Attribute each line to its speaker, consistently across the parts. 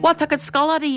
Speaker 1: Wa tá scalarí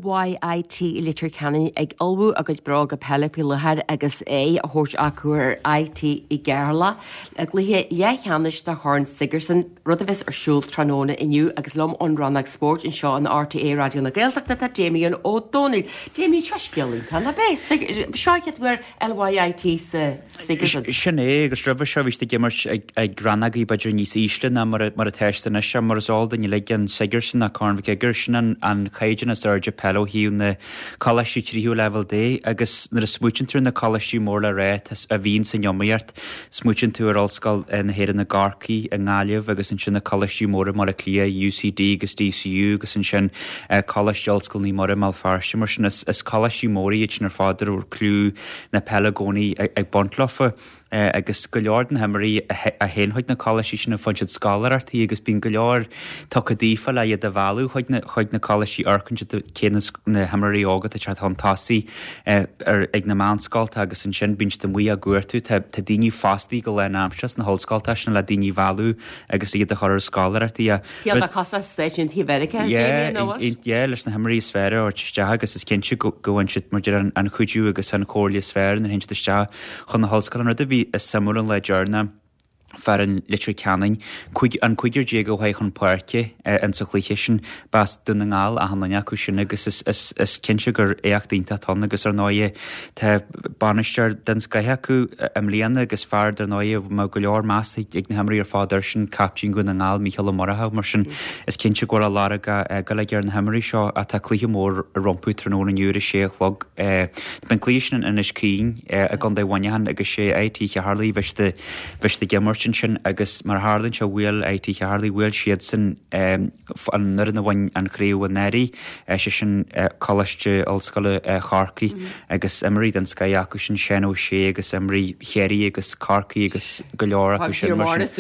Speaker 1: LYIT I litir canning ag olbú agus brag a pelle pilahead agus a thuirt acuair IT I Gerla ag luthe cheannis de Horn Sigerson rudahis ar siúl tróna inniu agus lom an rannag sport in seo an RTA radio na Gaeltachta tá Jamie an O'Donnell. Jamie trasciolí tá na bé seoiad bhar LYIT sa Sigerson.
Speaker 2: Sinné agus rubh seo bhís gimmar ag granagaí beidir níos ísle na mar a teistena se mar sáilda ní le an Sigerson a Cornvic Gerson an chaidan a Serge Pello hiú na cholasí tríú level D agus na smúchin tú na cholasí mór le ré a bhín san jomíart smúchin tú ar allscoil na héan na garcaí a ngáliamh agus an sin na cholasí mór mar a clia UCD agus DCU agus an sin cholasí allscoil ní mór mal farsi mar sin is cholasí mórí it sin ar fáidir úr clú na pelagóní ag bontlofa agus go leor an hamarí a hénhoid na cholasí sin na funsid scalarartaí agus bín go leor tocadífa le iad a bhú chuid na cholasí arcin cénas na hamarí ágad a teart antásaí ar ag na mánscalta agus an sin bíns de mí a gúirtú tá daoine fástaí go le amsas na hallscalta sin le daoine bhú agus iad a choir scalarartaí a
Speaker 1: Fiad a casa station Hiberica
Speaker 2: leis na hamarí sféra or teiste agus is cinse gohain siid mar an chuidú agus an cóirlia sfér na hinse teiste chun na hallscail an rud a bhí is samú an le dearna fer an litir canning an cuidir Diego haich an parke an sa chluiche sin bas duna ngáil a hanna acu sin agus is cinse gur éachtaínta tan agus ar náie tá banisteir den scaithe acu am líana agus fear ar náie má go leor más ag na hamarí ar fáidir sin captín go na ngáil Michael Moratha mar sin is cinse go a lára go le ar na hamarí seo a tá clíthe mór a rompú tróna nuúra séchlog ben clíisian in is cín a gan bhainethan agus sé étíe Harlaí bheits de gimmar sin agus mar hálann se bhfuil étí Harlaí bhfuil siad san an nuair na bhain an chréú a neirí sé sin choiste allscoile charcaí agus imí den scaí acu sin sin ó sé agus imí chéirí agus carcaí agus go leor acu sin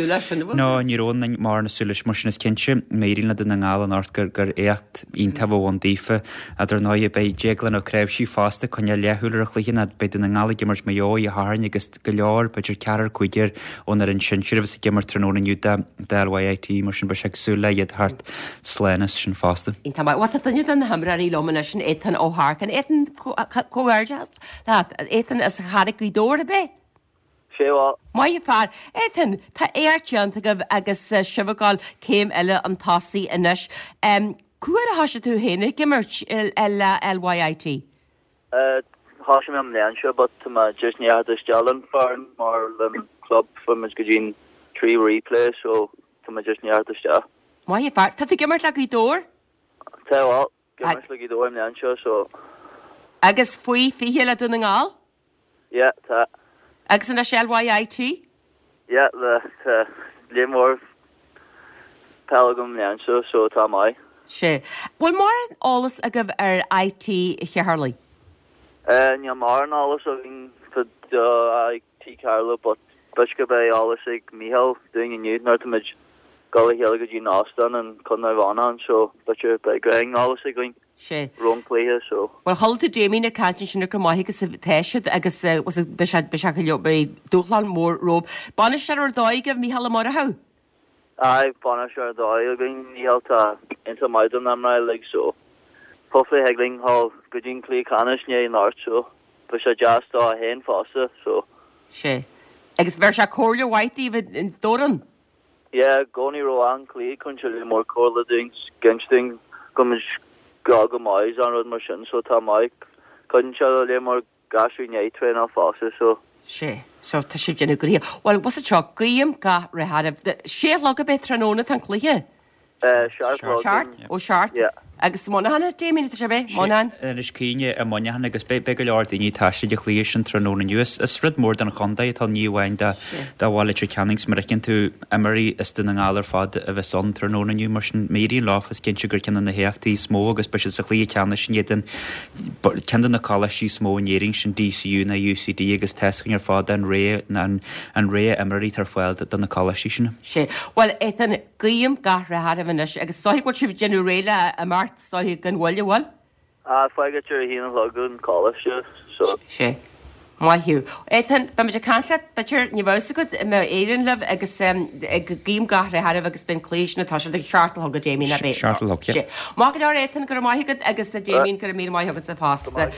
Speaker 2: nó nírónnain mar nasúlas mar sin is cinse méína den na ngáil an ort gur écht on tabhhain dífa a ar ná bei déaglan ó creibh sí fásta chunne lethúlar a chluchan a beidir na ngála gimmar maió a háin agus go leor beidir cear chuidir ón ar an sin siirh sa gimmar tróna nniuúta LYIT mar sin be seagsúla iad hart slénas sin fásta.
Speaker 1: Tá wa daine an hamraí lomana sin étan óthcan étan cóirdeast étan is charigí dóra be?
Speaker 3: Séhá.
Speaker 1: Mai fear étan tá éirteanta go agus sibhaáil céim eile an tasaí inis. Cuair a hasise tú héna gimmart LYIT?
Speaker 3: Háisi am lean seo, but tá just neart is dealan farn mar club for mis gojin 3 replay so to just neart is ja.
Speaker 1: Mai fear tá gimmart le í dór?
Speaker 3: Tá gimmart le í dór am lean seo so.
Speaker 1: Agus faoi fihe le duna ngáil?
Speaker 3: Yeah, tá.
Speaker 1: Agus an LYIT?
Speaker 3: Yeah, the limor pelagum lean seo so tá mai.
Speaker 1: Sé. Bhfuil mar an álas a goh ar IT Harlaí?
Speaker 3: Ní mar an álas a bhín IT Carla, but Bushka by alles like Michael doing a new Northmid Gully Hilga G Austin and Conavana so butcher by going alles like going wrong player so.
Speaker 1: Well hold to Jamie na catching sin go mai agus teisiid agus was bishakil by Duchlan mór rob. Banishar or daig Michael Moratha?
Speaker 3: Aye, Banishar daig going Michael ta into my done am like so. Hopefully Hegling Hall Gujin Clay Canish near North so Busha just hen fossa so.
Speaker 1: She. Agus bhar se cóirle whitey in Doran?
Speaker 3: Yeah, Goni Rowan Clee country more cola things gensting comes gaga mais on road machine so tá Mike couldn't le more gasri nei train off fosses so.
Speaker 1: She. So tá sé genu go. Well, was a choc gaim ga rehad sé log a bit tróna tan clíthe? Shart. Oh, Shart.
Speaker 3: Yeah.
Speaker 1: Agus Monaghan Jamie se be Monaghan
Speaker 2: is cíine a Monaghan agus be go leor daoine taiiste de chlíos sin tróna nuas is rid mór den chundaid tá níomhhain de bháil litir cannings mar cinn tú imirí is duna ngálar fad a bheith son tróna nniu mar sin méíon láf is cinse gur cinna na héachtaí smó agus be sa chlí ceanna sin iad cean na cholasí smó néing sin DCU na UCD agus testing ar fád an ré imirí tar foiil den na cholasí sin.
Speaker 1: Sé. Well, étan gaim gahra had agus soigh go si genú réile a mar stohi gan wallja wall?
Speaker 3: If I get your heel logo in college, so.
Speaker 1: She. Maithú. Éan ba meidir canla beir ní bhsa go mé éan leh agus gím gahra headh agus ben clíisna tá de chartal go déimi na bé.
Speaker 2: Chartal.
Speaker 1: Má go éan gur maigad agus a déín gur mí maithegad sa pasta.